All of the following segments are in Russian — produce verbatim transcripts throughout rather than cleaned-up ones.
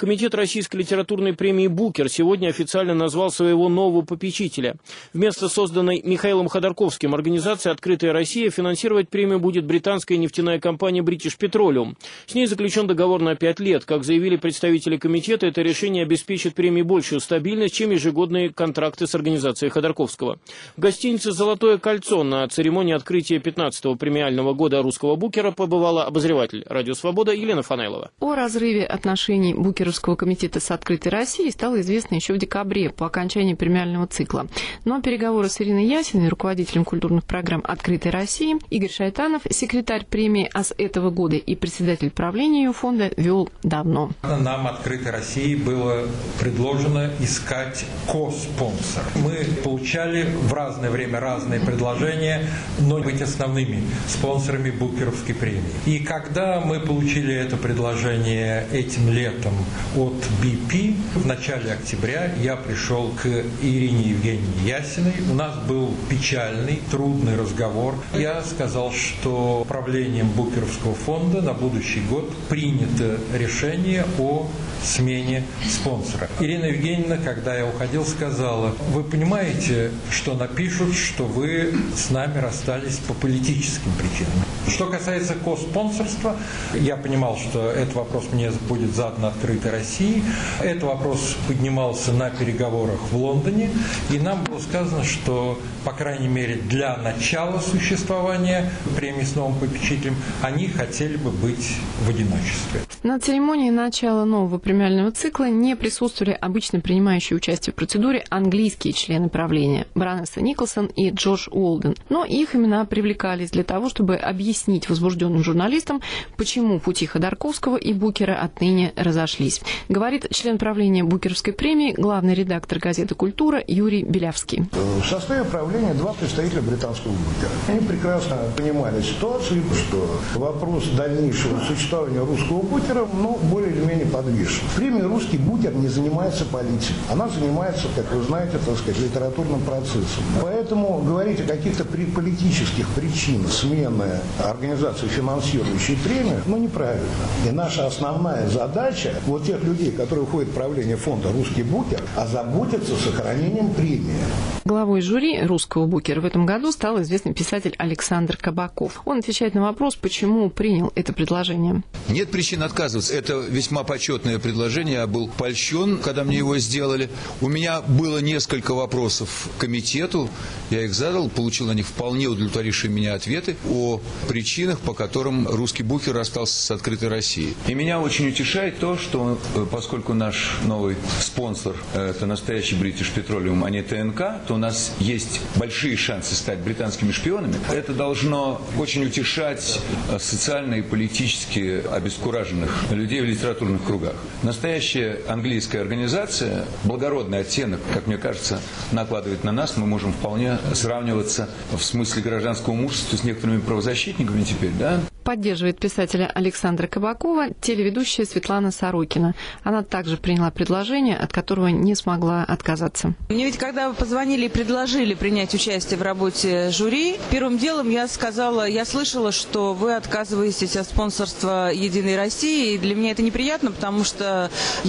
Комитет Российской литературной премии «Букер» сегодня официально назвал своего нового попечителя. Вместо созданной Михаилом Ходорковским организации «Открытая Россия» финансировать премию будет британская нефтяная компания British Petroleum. С ней заключен договор на пять лет. Как заявили представители комитета, это решение обеспечит премии большую стабильность, чем ежегодные контракты с организацией Ходорковского. В гостинице «Золотое кольцо» на церемонии открытия пятнадцатого премиального года русского букера побывала обозреватель «Радио Свобода» Елена Фанайлова. О разрыве отношений Букеровского комитета с «Открытой Россией» стало известно еще в декабре по окончании премиального цикла. Но переговоры с Ириной Ясиной, руководителем культурных программ «Открытой России», Игорь Шайтанов, секретарь премии «А с этого года» и председатель правления ее фонда, вел давно. Нам «Открытой России» было предложено искать ко-спонсор. Мы получали в разное время разные предложения, но быть основными спонсорами Букеровской премии. И когда мы получили это предложение этим летом от би пи, в начале октября я пришел к Ирине Евгеньевне Ясиной. У нас был печальный, трудный разговор. Я сказал, что управлением Букеровского фонда на будущий год принято решение о смене спонсора. Ирина Евгеньевна, когда я уходил, сказала: вы понимаете, что напишут, что вы с нами расстались по политическим причинам. Что касается ко-спонсорства, я понимал, что этот вопрос мне будет задан «Открытой России». Этот вопрос поднимался на переговорах в Лондоне, и нам было сказано, что, по крайней мере, для начала существования премии с новым попечителем они хотели бы быть в одиночестве. На церемонии начала нового премиального цикла не присутствовали обычно принимающие участие в процедуре английские члены правления Бранесса Николсон и Джордж Уолден, но их имена привлекались для того, чтобы объяснить возбужденным журналистам, почему пути Ходорковского и Букера отныне разошлись. Говорит член правления Букеровской премии, главный редактор газеты «Культура» Юрий Белявский. В составе правления два представителя британского Букера. Они прекрасно понимали ситуацию, что вопрос дальнейшего существования русского Букера, ну, более или менее подвешен. Премия «Русский Букер» не занимается политикой. Она занимается, как вы знаете, так сказать, литературным процессом. Поэтому говорить о каких-то политических причинах смены организации, финансирующей премию, ну, неправильно. И наша основная задача вот тех людей, которые входят в правление фонда «Русский Букер», озаботиться сохранением премии. Главой жюри «Русского Букера» в этом году стал известный писатель Александр Кабаков. Он отвечает на вопрос, почему принял это предложение. Нет причин отказываться. Это весьма почетное предложение. Я был польщен, когда мне его сделали. У меня было несколько вопросов к комитету. Я их задал, получил на них вполне удовлетворившие меня ответы о причинах, по которым «Русский Букер» расстался с «Открытой Россией». И меня очень утешает то, что поскольку наш новый спонсор – это настоящий British Petroleum, а не ТНК, то у нас есть большие шансы стать британскими шпионами. Это должно очень утешать социально и политически обескураженных людей в литературных кругах. Настоящая английская организация, благородный оттенок, как мне кажется, накладывает на нас. Мы можем вполне сравниваться в смысле гражданского мужества с некоторыми правозащитниками теперь, да? Поддерживает писателя Александра Кабакова телеведущая Светлана Сорокина. Она также приняла предложение, от которого не смогла отказаться. Мне ведь когда вы позвонили и предложили принять участие в работе жюри, первым делом я сказала, я слышала, что вы отказываетесь от спонсорства «Единой России». И для меня это неприятно, потому что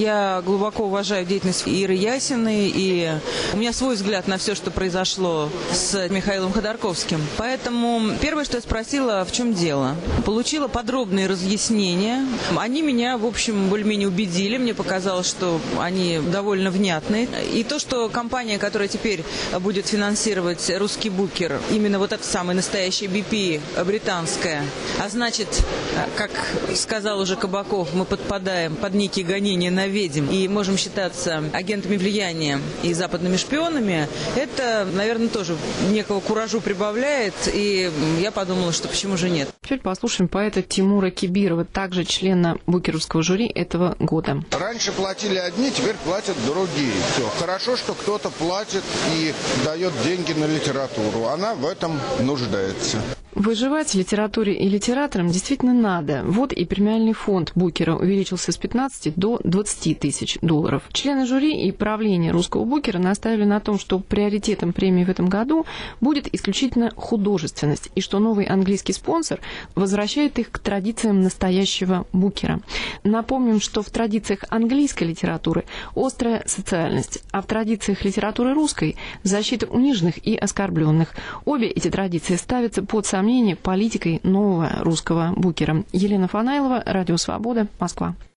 я глубоко уважаю деятельность Иры Ясиной, и у меня свой взгляд на все, что произошло с Михаилом Ходорковским. Поэтому первое, что я спросила, в чем дело. Получила подробные разъяснения. Они меня, в общем, более-менее убедили. Мне показалось, что они довольно внятные. И то, что компания, которая теперь будет финансировать «Русский Букер», именно вот эта самая настоящая би пи британская, а значит, как сказал уже Кабаков, мы подпадаем под некие гонения на ведьм и можем считаться агентами влияния и западными шпионами, это, наверное, тоже некого куражу прибавляет. И я подумала, что почему же нет. Теперь послушаем поэта Тимура Кибирова, также члена букеровского жюри этого года. Раньше платили одни, теперь платят другие. Все. Хорошо, что кто-то платит и дает деньги на литературу. Она в этом нуждается. Выживать литературе и литераторам действительно надо. Вот и премиальный фонд Букера увеличился с пятнадцати до двадцати тысяч долларов. Члены жюри и правления русского Букера настаивали на том, что приоритетом премии в этом году будет исключительно художественность, и что новый английский спонсор возвращает их к традициям настоящего Букера. Напомним, что в традициях английской литературы острая социальность, а в традициях литературы русской защита униженных и оскорбленных. Обе эти традиции ставятся под сомнение политикой нового русского Букера. Елена Фанайлова, Радио Свобода, Москва.